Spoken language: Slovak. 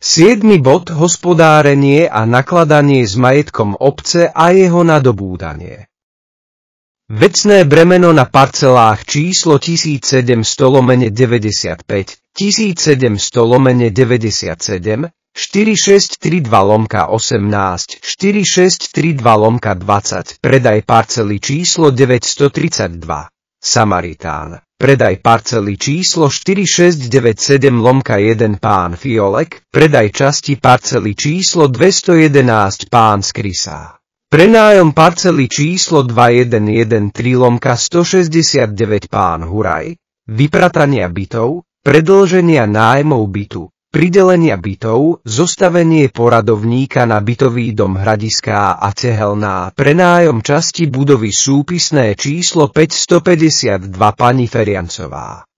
7. bod. Hospodárenie a nakladanie s majetkom obce a jeho nadobúdanie. Vecné bremeno na parcelách číslo 1700/95, 1700/97, 4632/18, 4632/20, predaj parcely číslo 932, Samaritán, predaj parcely číslo 4697/1 pán Fiolek, predaj časti parcely číslo 211 pán Skrysá. Prenájom parcely číslo 2113/169 pán Huraj, vypratania bytov, predĺženia nájmov bytu, pridelenia bytov, zostavenie poradovníka na bytový dom Hradiská a Cehelná, prenájom časti budovy súpisné číslo 552 pani Feriancová.